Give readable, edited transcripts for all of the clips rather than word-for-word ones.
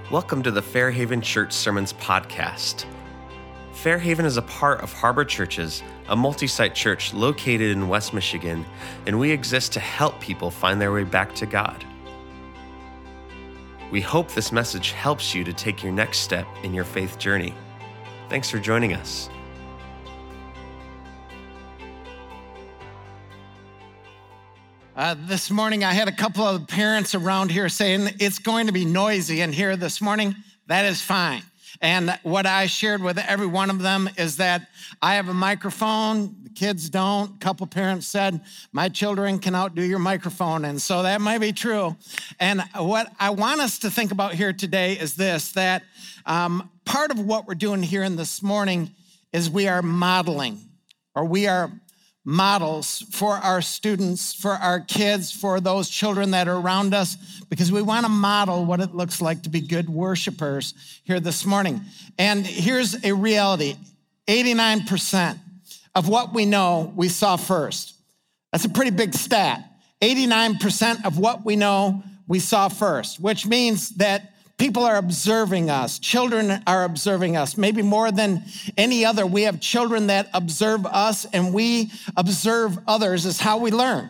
Welcome to the Fairhaven Church Sermons podcast. Fairhaven is a part of Harbor Churches, a multi-site church located in West Michigan, and we exist to help people find their way back to God. We hope this message helps you to take your next step in your faith journey. Thanks for joining us. This morning, I had a couple of parents around here saying it's going to be noisy in here this morning. That is fine. And what I shared with every one of them is that I have a microphone, the kids don't. A couple parents said, my children can outdo your microphone. And so that might be true. And what I want us to think about here today is this, that part of what we're doing here in this morning is we are modeling, or we are models for our students, for our kids, for those children that are around us, because we want to model what it looks like to be good worshipers here this morning. And here's a reality. 89% of what we know, we saw first. That's a pretty big stat. 89% of what we know, we saw first, which means that people are observing us. Children are observing us. Maybe more than any other, we have children that observe us, and we observe others is how we learn.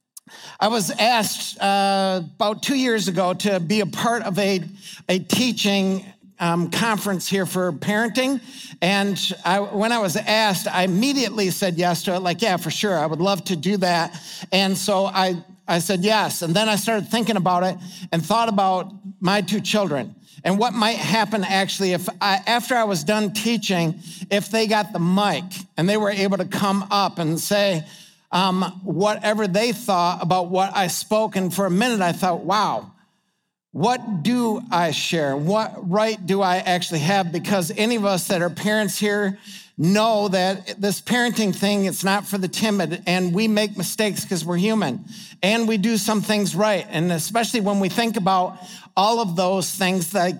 I was asked about 2 years ago to be a part of a teaching conference here for parenting. And when I was asked, I immediately said yes to it. Like, yeah, for sure. I would love to do that. And so I said yes. And then I started thinking about it and thought about my two children and what might happen actually if after I was done teaching, if they got the mic and they were able to come up and say whatever they thought about what I spoke. And for a minute, I thought, wow, what do I share? What right do I actually have? Because any of us that are parents here know that this parenting thing, it's not for the timid, and we make mistakes because we're human, and we do some things right. And especially when we think about all of those things, like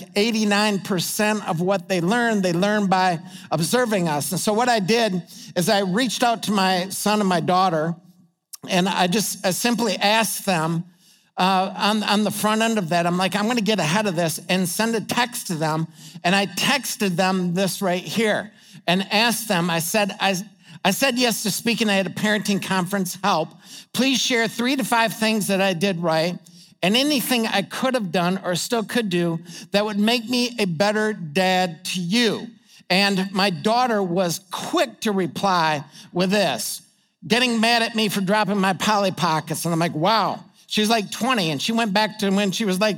89% of what they learn by observing us. And so what I did is I reached out to my son and my daughter, and I simply asked them, on the front end of that, I'm like, I'm going to get ahead of this and send a text to them. And I texted them this right here and asked them, I said yes to speaking at a parenting conference, help. Please share 3 to 5 things that I did right and anything I could have done or still could do that would make me a better dad to you. And my daughter was quick to reply with this, getting mad at me for dropping my Polly Pockets. And I'm like, wow. She's like 20, and she went back to when she was like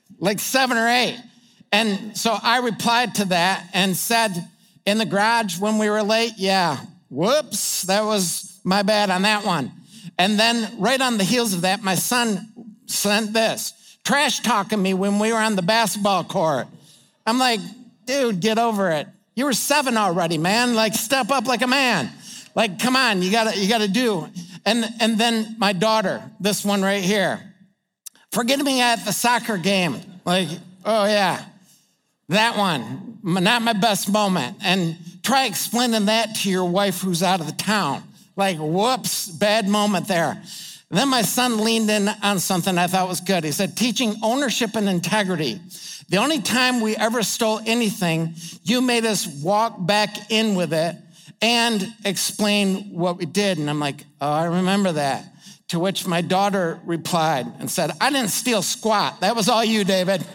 7 or 8. And so I replied to that and said, in the garage when we were late, yeah, whoops, that was my bad on that one. And then right on the heels of that, my son sent this, trash talking me when we were on the basketball court. I'm like, dude, get over it. You were 7 already, man. Like, step up like a man. Like, come on, you gotta do. And then my daughter, this one right here, forgetting me at the soccer game. Like, oh yeah, that one, not my best moment. And try explaining that to your wife who's out of the town. Like, whoops, bad moment there. And then my son leaned in on something I thought was good. He said, teaching ownership and integrity. The only time we ever stole anything, you made us walk back in with it and explain what we did. And I'm like, oh, I remember that. To which my daughter replied and said, I didn't steal squat. That was all you, David.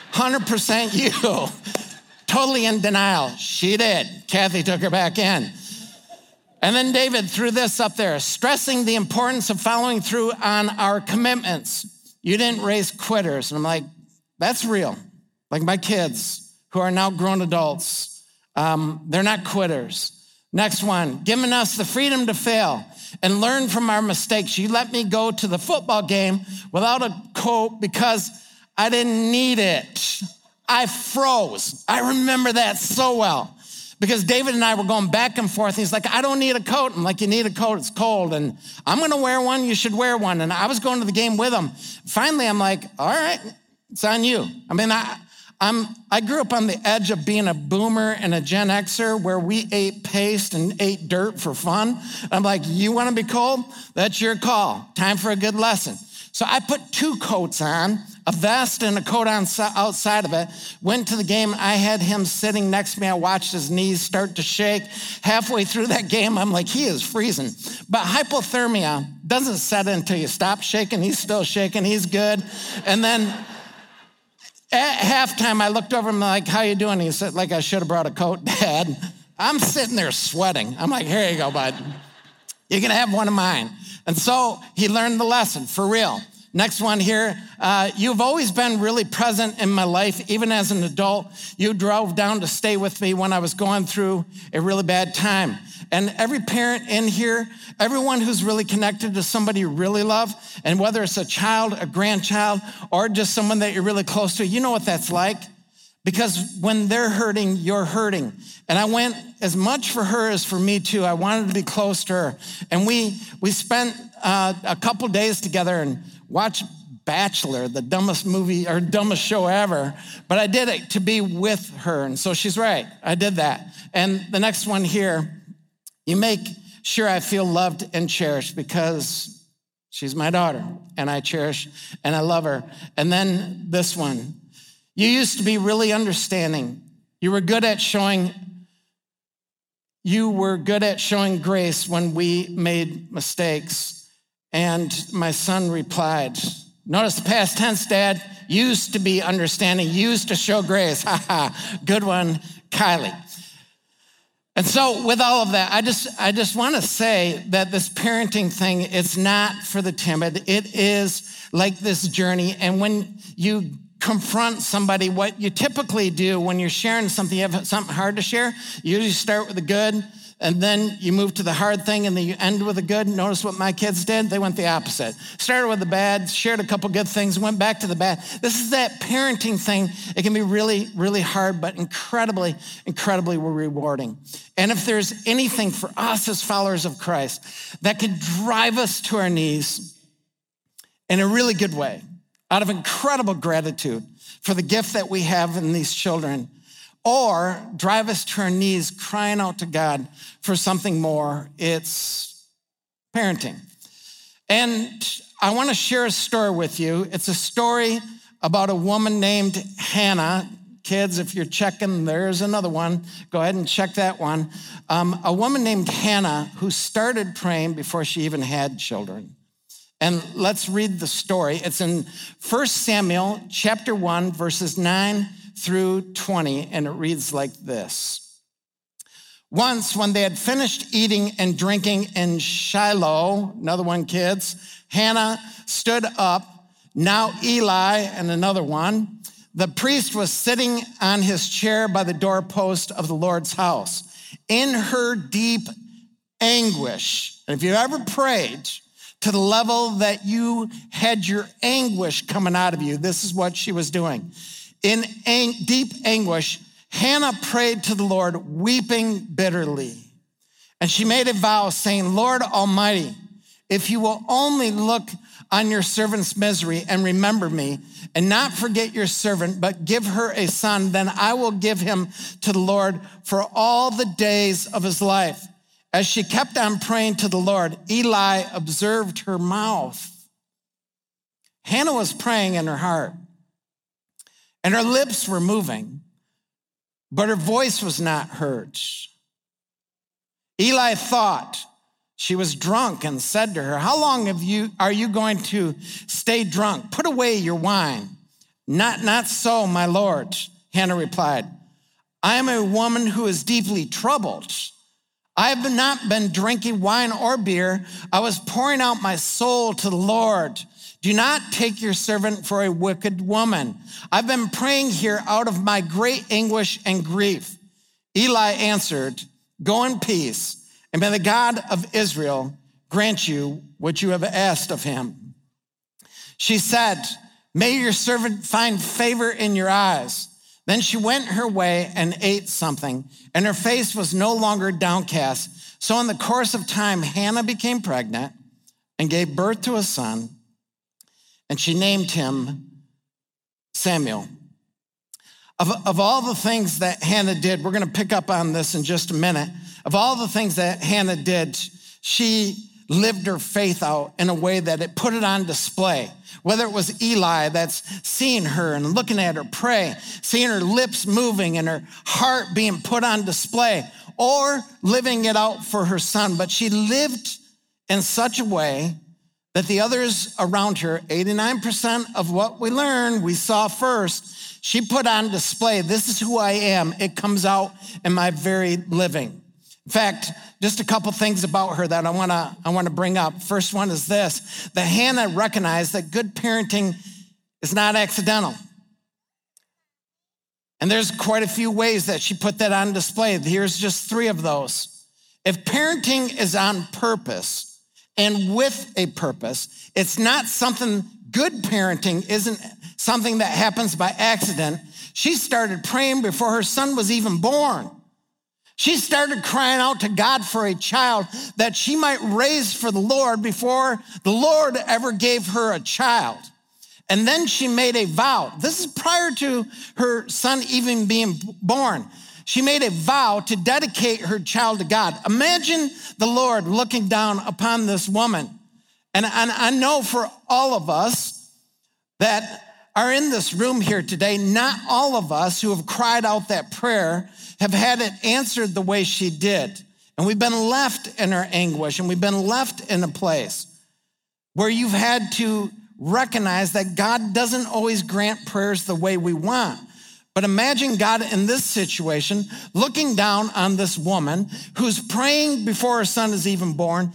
100% you. Totally in denial. She did. Kathy took her back in. And then David threw this up there, stressing the importance of following through on our commitments. You didn't raise quitters. And I'm like, that's real. Like my kids who are now grown adults, they're not quitters. Next one, giving us the freedom to fail and learn from our mistakes. You let me go to the football game without a coat because I didn't need it. I froze. I remember that so well because David and I were going back and forth. He's like, I don't need a coat. I'm like, you need a coat. It's cold. And I'm going to wear one. You should wear one. And I was going to the game with him. Finally, I'm like, all right, it's on you. I mean, I grew up on the edge of being a boomer and a Gen Xer where we ate paste and ate dirt for fun. I'm like, you want to be cold? That's your call. Time for a good lesson. So I put 2 coats on, a vest and a coat on outside of it, went to the game. I had him sitting next to me. I watched his knees start to shake. Halfway through that game, I'm like, he is freezing. But hypothermia doesn't set in until you stop shaking. He's still shaking, he's good. And then at halftime, I looked over him like, how you doing? He said, like I should have brought a coat, Dad. I'm sitting there sweating. I'm like, here you go, bud. You can have one of mine. And so he learned the lesson, for real. Next one here. You've always been really present in my life. Even as an adult, you drove down to stay with me when I was going through a really bad time. And every parent in here, everyone who's really connected to somebody you really love, and whether it's a child, a grandchild, or just someone that you're really close to, you know what that's like. Because when they're hurting, you're hurting. And I went as much for her as for me too. I wanted to be close to her. And we spent a couple days together and watched Bachelor, the dumbest movie or dumbest show ever. But I did it to be with her. And so she's right. I did that. And the next one here, you make sure I feel loved and cherished because she's my daughter and I cherish and I love her. And then this one. You used to be really understanding. You were good at showing grace when we made mistakes. And my son replied, notice the past tense, Dad, used to be understanding, used to show grace. Ha ha, good one, Kylie. And so with all of that, I just want to say that this parenting thing, it's not for the timid. It is like this journey. And when you confront somebody, what you typically do when you're sharing something, you have something hard to share, you usually start with the good, and then you move to the hard thing, and then you end with the good. Notice what my kids did? They went the opposite. Started with the bad, shared a couple good things, went back to the bad. This is that parenting thing. It can be really, really hard, but incredibly, incredibly rewarding. And if there's anything for us as followers of Christ that can drive us to our knees in a really good way, out of incredible gratitude for the gift that we have in these children, or drive us to our knees crying out to God for something more, it's parenting. And I want to share a story with you. It's a story about a woman named Hannah. Kids, if you're checking, there's another one. Go ahead and check that one. A woman named Hannah who started praying before she even had children. And let's read the story. It's in 1 Samuel chapter 1, verses 9 through 20, and it reads like this. Once, when they had finished eating and drinking in Shiloh, another one, kids, Hannah stood up. Now Eli, and another one, the priest was sitting on his chair by the doorpost of the Lord's house. In her deep anguish, and if you ever prayed to the level that you had your anguish coming out of you, this is what she was doing. In deep anguish, Hannah prayed to the Lord, weeping bitterly. And she made a vow saying, Lord Almighty, if you will only look on your servant's misery and remember me and not forget your servant, but give her a son, then I will give him to the Lord for all the days of his life. As she kept on praying to the Lord, Eli observed her mouth. Hannah was praying in her heart, and her lips were moving, but her voice was not heard. Eli thought she was drunk and said to her, how long are you going to stay drunk? Put away your wine. Not so, my Lord, Hannah replied. I am a woman who is deeply troubled. I have not been drinking wine or beer. I was pouring out my soul to the Lord. Do not take your servant for a wicked woman. I've been praying here out of my great anguish and grief. Eli answered, go in peace, and may the God of Israel grant you what you have asked of him. She said, may your servant find favor in your eyes. Then she went her way and ate something, and her face was no longer downcast. So in the course of time, Hannah became pregnant and gave birth to a son, and she named him Samuel. Of all the things that Hannah did, we're going to pick up on this in just a minute. Of all the things that Hannah did, she lived her faith out in a way that it put it on display. Whether it was Eli that's seeing her and looking at her pray, seeing her lips moving and her heart being put on display, or living it out for her son. But she lived in such a way that the others around her, 89% of what we learned, we saw first, she put on display, this is who I am. It comes out in my very living. In fact, just a couple things about her that I want to bring up. First one is this, that Hannah recognized that good parenting is not accidental. And there's quite a few ways that she put that on display. Here's just 3 of those. If parenting is on purpose and with a purpose, it's not something, good parenting isn't something that happens by accident. She started praying before her son was even born. She started crying out to God for a child that she might raise for the Lord before the Lord ever gave her a child. And then she made a vow. This is prior to her son even being born. She made a vow to dedicate her child to God. Imagine the Lord looking down upon this woman. And I know for all of us that are in this room here today, not all of us who have cried out that prayer have had it answered the way she did. And we've been left in our anguish, and we've been left in a place where you've had to recognize that God doesn't always grant prayers the way we want. But imagine God in this situation, looking down on this woman who's praying before her son is even born,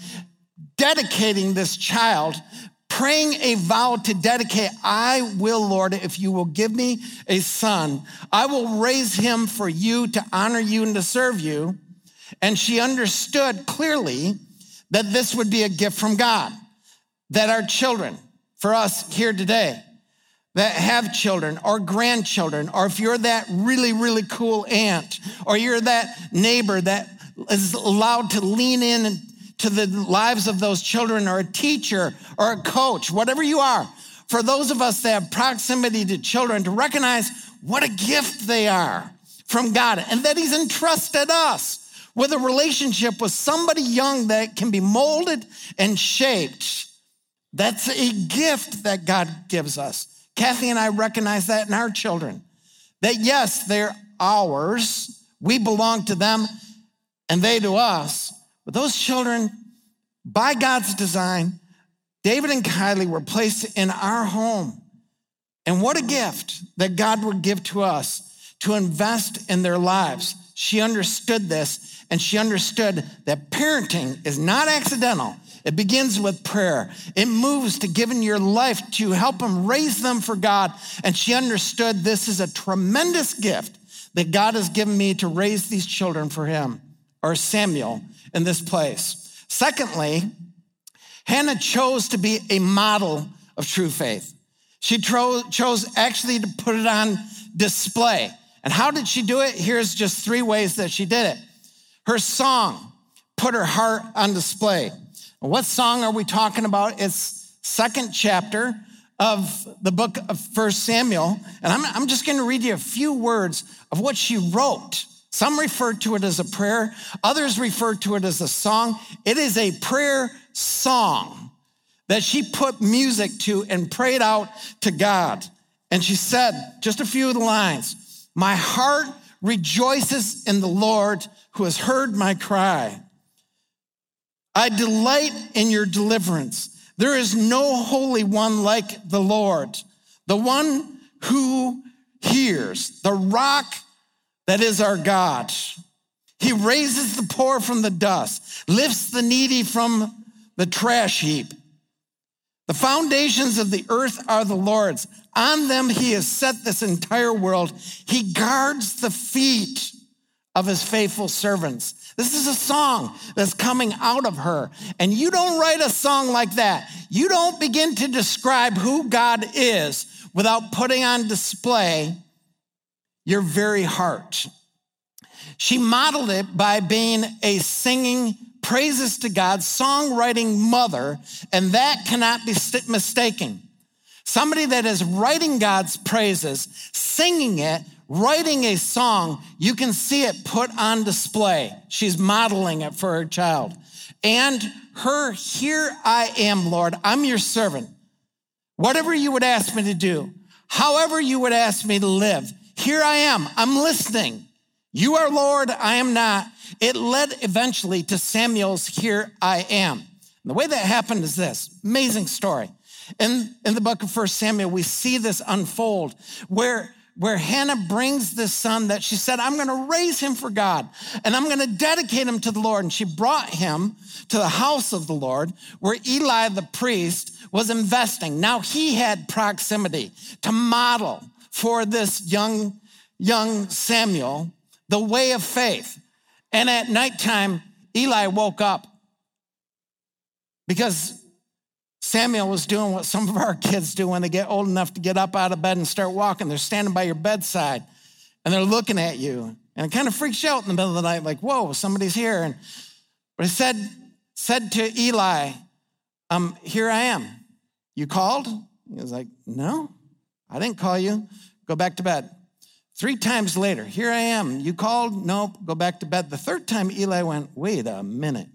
dedicating this child, praying a vow to dedicate, I will, Lord, if you will give me a son, I will raise him for you to honor you and to serve you. And she understood clearly that this would be a gift from God, that our children, for us here today, that have children or grandchildren, or if you're that really, really cool aunt, or you're that neighbor that is allowed to lean in to the lives of those children, or a teacher or a coach, whatever you are, for those of us that have proximity to children, to recognize what a gift they are from God, and that he's entrusted us with a relationship with somebody young that can be molded and shaped. That's a gift that God gives us. Kathy and I recognize that in our children, that yes, they're ours, we belong to them, and they to us. But those children, by God's design, David and Kylie were placed in our home. And what a gift that God would give to us to invest in their lives. She understood this, and she understood that parenting is not accidental. It begins with prayer. It moves to giving your life to help them raise them for God. And she understood this is a tremendous gift that God has given me to raise these children for him, or Samuel, in this place. Secondly, Hannah chose to be a model of true faith. She chose actually to put it on display. And how did she do it? Here's just 3 ways that she did it. Her song put her heart on display. What song are we talking about? It's 2nd chapter of the book of 1 Samuel. And I'm just going to read you a few words of what she wrote. Some refer to it as a prayer. Others refer to it as a song. It is a prayer song that she put music to and prayed out to God. And she said, just a few of the lines, my heart rejoices in the Lord who has heard my cry. I delight in your deliverance. There is no holy one like the Lord, the one who hears, the rock that is our God. He raises the poor from the dust, lifts the needy from the trash heap. The foundations of the earth are the Lord's. On them he has set this entire world. He guards the feet of his faithful servants. This is a song that's coming out of her. And you don't write a song like that. You don't begin to describe who God is without putting on display your very heart. She modeled it by being a singing praises to God, songwriting mother, and that cannot be mistaken. Somebody that is writing God's praises, singing it, writing a song, you can see it put on display. She's modeling it for her child. And her, "Here I am, Lord, I'm your servant. Whatever you would ask me to do, however you would ask me to live, here I am, I'm listening. You are Lord, I am not." It led eventually to Samuel's "Here I am." And the way that happened is this, amazing story. In the book of 1 Samuel, we see this unfold where Hannah brings this son that she said, "I'm going to raise him for God, and I'm going to dedicate him to the Lord." And she brought him to the house of the Lord where Eli the priest was investing. Now he had proximity to model for this young Samuel the way of faith. And at nighttime, Eli woke up because Samuel was doing what some of our kids do when they get old enough to get up out of bed and start walking. They're standing by your bedside and they're looking at you. And it kind of freaks you out in the middle of the night, like, whoa, somebody's here. But he said to Eli, "Here I am. You called?" He was like, "No, I didn't call you. Go back to bed." 3 times later, "Here I am. You called?" "Nope, go back to bed." The 3rd time, Eli went, "Wait a minute.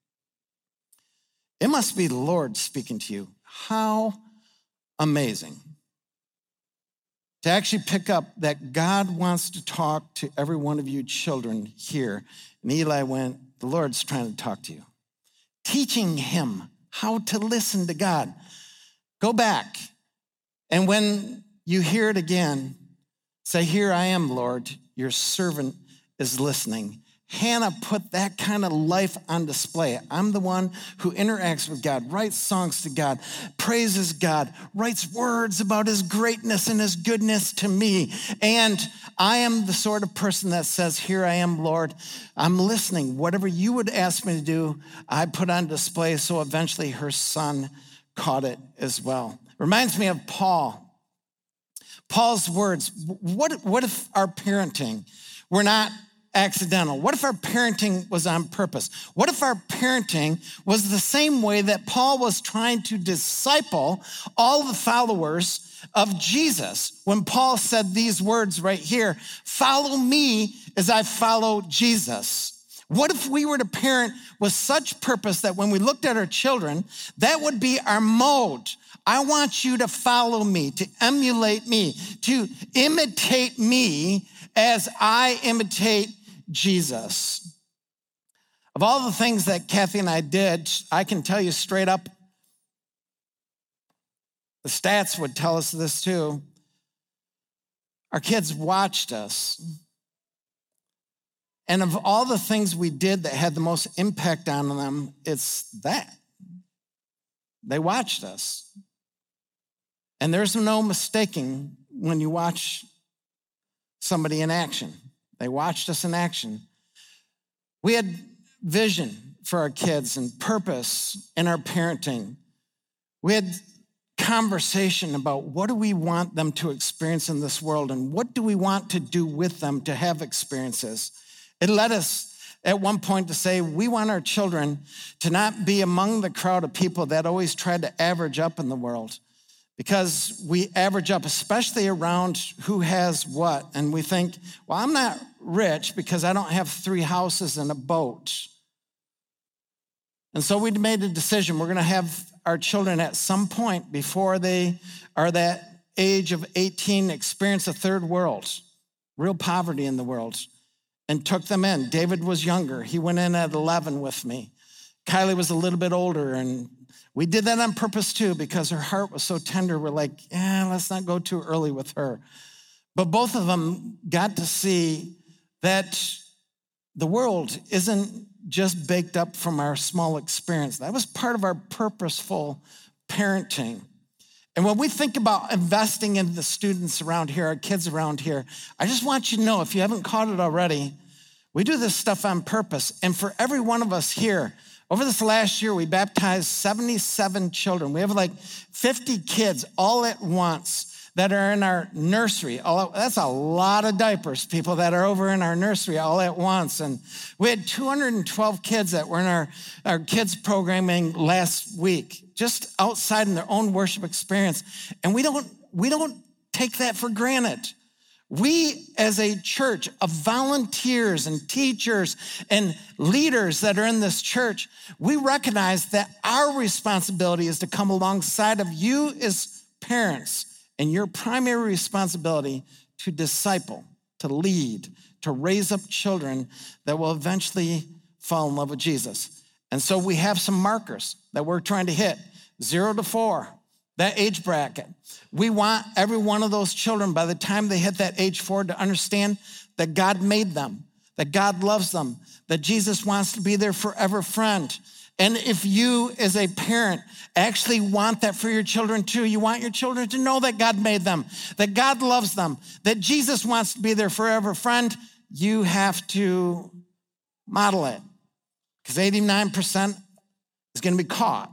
It must be the Lord speaking to you." How amazing to actually pick up that God wants to talk to every one of you children here. And Eli went, "The Lord's trying to talk to you." Teaching him how to listen to God. Go back, and when you hear it again, say, "Here I am, Lord, your servant is listening." Hannah put that kind of life on display. I'm the one who interacts with God, writes songs to God, praises God, writes words about his greatness and his goodness to me. And I am the sort of person that says, "Here I am, Lord, I'm listening. Whatever you would ask me to do, I put on display." So eventually her son caught it as well. Reminds me of Paul. Paul's words, what if our parenting were not accidental? What if our parenting was on purpose? What if our parenting was the same way that Paul was trying to disciple all the followers of Jesus when Paul said these words right here, "Follow me as I follow Jesus"? What if we were to parent with such purpose that when we looked at our children, that would be our mode? I want you to follow me, to emulate me, to imitate me as I imitate Jesus. Of all the things that Kathy and I did, I can tell you straight up, the stats would tell us this too. Our kids watched us. And of all the things we did that had the most impact on them, it's that. They watched us. And there's no mistaking when you watch somebody in action. They watched us in action. We had vision for our kids and purpose in our parenting. We had conversation about what do we want them to experience in this world and what do we want to do with them to have experiences. It led us at one point to say we want our children to not be among the crowd of people that always try to average up in the world, because we average up, especially around who has what. And we think, well, I'm not rich because I don't have 3 houses and a boat. And so we made a decision. We're going to have our children at some point before they are that age of 18 experience a third world, real poverty in the world, and took them in. David was younger. He went in at 11 with me. Kylie was a little bit older, and we did that on purpose too because her heart was so tender. We're like, let's not go too early with her. But both of them got to see that the world isn't just baked up from our small experience. That was part of our purposeful parenting. And when we think about investing in the students around here, our kids around here, I just want you to know, if you haven't caught it already, we do this stuff on purpose. And for every one of us here, over this last year, we baptized 77 children. We have like 50 kids all at once that are in our nursery. That's a lot of diapers, people that are over in our nursery all at once. And we had 212 kids that were in our kids programming last week, just outside in their own worship experience. And we don't take that for granted. We as a church of volunteers and teachers and leaders that are in this church, we recognize that our responsibility is to come alongside of you as parents, and your primary responsibility to disciple, to lead, to raise up children that will eventually fall in love with Jesus. And so we have some markers that we're trying to hit, 0 to 4. That age bracket. We want every one of those children, by the time they hit that age 4, to understand that God made them, that God loves them, that Jesus wants to be their forever friend. And if you as a parent actually want that for your children too, you want your children to know that God made them, that God loves them, that Jesus wants to be their forever friend, you have to model it. Because 89% is going to be caught,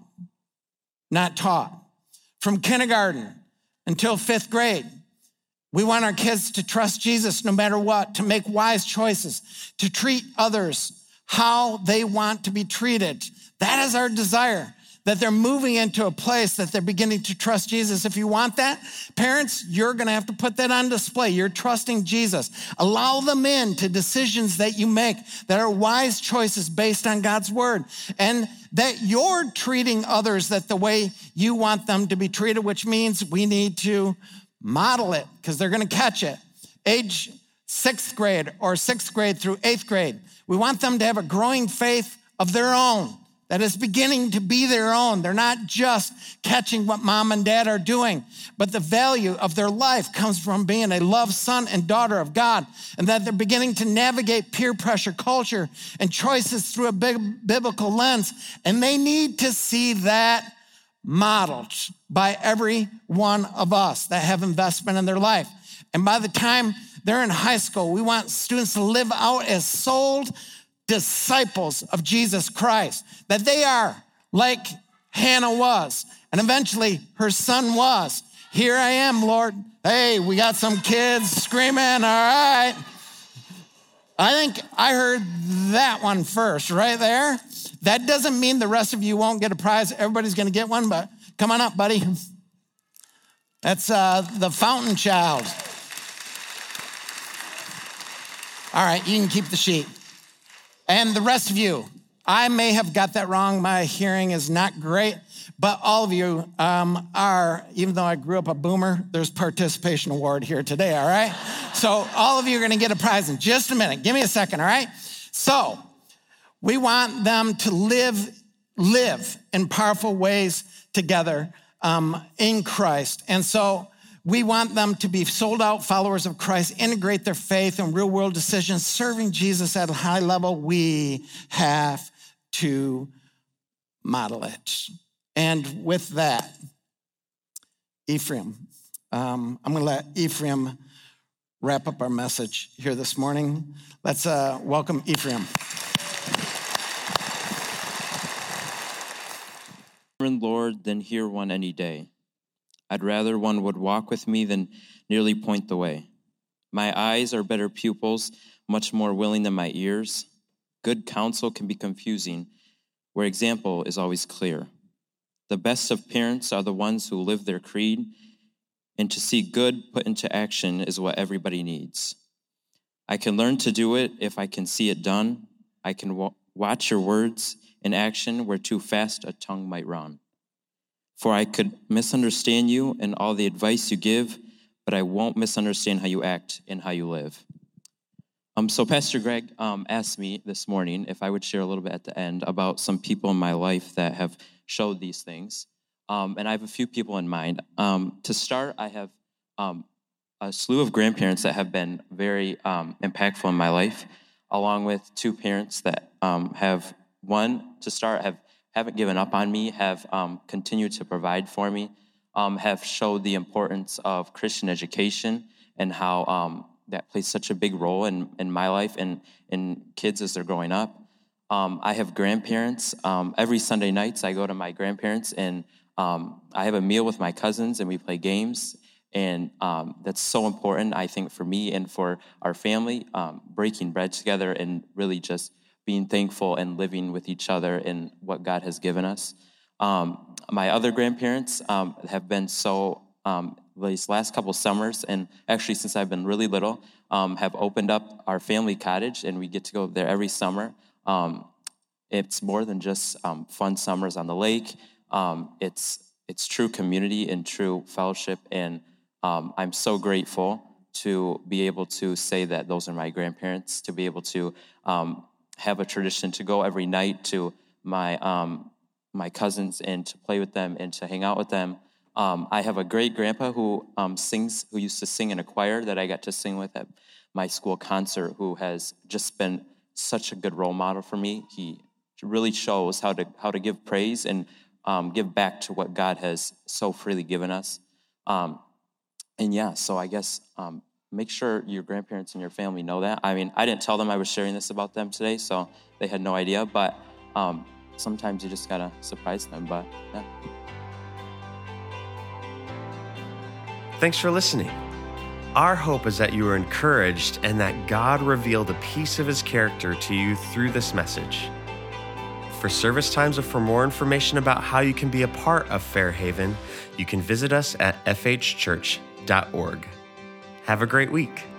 not taught. From kindergarten until 5th grade, we want our kids to trust Jesus no matter what, to make wise choices, to treat others how they want to be treated. That is our desire, that they're moving into a place that they're beginning to trust Jesus. If you want that, parents, you're going to have to put that on display. You're trusting Jesus. Allow them in to decisions that you make that are wise choices based on God's word, and that you're treating others that the way you want them to be treated, which means we need to model it because they're going to catch it. Age 6th grade or 6th grade through 8th grade, we want them to have a growing faith of their own that is beginning to be their own. They're not just catching what mom and dad are doing, but the value of their life comes from being a loved son and daughter of God, and that they're beginning to navigate peer pressure culture and choices through a big biblical lens. And they need to see that modeled by every one of us that have investment in their life. And by the time they're in high school, we want students to live out as sold disciples of Jesus Christ, that they are like Hannah was, and eventually her son was. Here I am, Lord. Hey, we got some kids screaming, all right. I think I heard that one first right there. That doesn't mean the rest of you won't get a prize. Everybody's gonna get one, but come on up, buddy. That's the fountain child. All right, you can keep the sheet. And the rest of you, I may have got that wrong. My hearing is not great, but all of you are, even though I grew up a boomer, there's participation award here today, all right? So all of you are gonna get a prize in just a minute. Give me a second, all right? So we want them to live in powerful ways together in Christ. And so we want them to be sold out followers of Christ, integrate their faith in real world decisions, serving Jesus at a high level. We have to model it. And with that, Ephraim, I'm gonna let Ephraim wrap up our message here this morning. Let's welcome Ephraim. Lord, than hear one any day. I'd rather one would walk with me than nearly point the way. My eyes are better pupils, much more willing than my ears. Good counsel can be confusing, where example is always clear. The best of parents are the ones who live their creed, and to see good put into action is what everybody needs. I can learn to do it if I can see it done. I can watch your words in action where too fast a tongue might run. For I could misunderstand you and all the advice you give, but I won't misunderstand how you act and how you live. So Pastor Greg asked me this morning if I would share a little bit at the end about some people in my life that have showed these things. And I have a few people in mind. To start, I have a slew of grandparents that have been very impactful in my life, along with two parents that haven't given up on me, have continued to provide for me, have showed the importance of Christian education and how that plays such a big role in my life and in kids as they're growing up. I have grandparents. Every Sunday nights I go to my grandparents and I have a meal with my cousins and we play games. And that's so important, I think, for me and for our family, breaking bread together and really just being thankful and living with each other in what God has given us. My other grandparents have been so these last couple summers, and actually since I've been really little, have opened up our family cottage, and we get to go there every summer. It's more than just fun summers on the lake. It's true community and true fellowship, and I'm so grateful to be able to say that those are my grandparents, to be able to have a tradition to go every night to my cousins and to play with them and to hang out with them. I have a great grandpa who used to sing in a choir that I got to sing with at my school concert, who has just been such a good role model for me. He really shows how to give praise and give back to what God has so freely given us. So I guess make sure your grandparents and your family know that. I mean, I didn't tell them I was sharing this about them today, so they had no idea, but sometimes you just gotta surprise them, but yeah. Thanks for listening. Our hope is that you were encouraged and that God revealed a piece of his character to you through this message. For service times or for more information about how you can be a part of Fairhaven, you can visit us at fhchurch.org. Have a great week.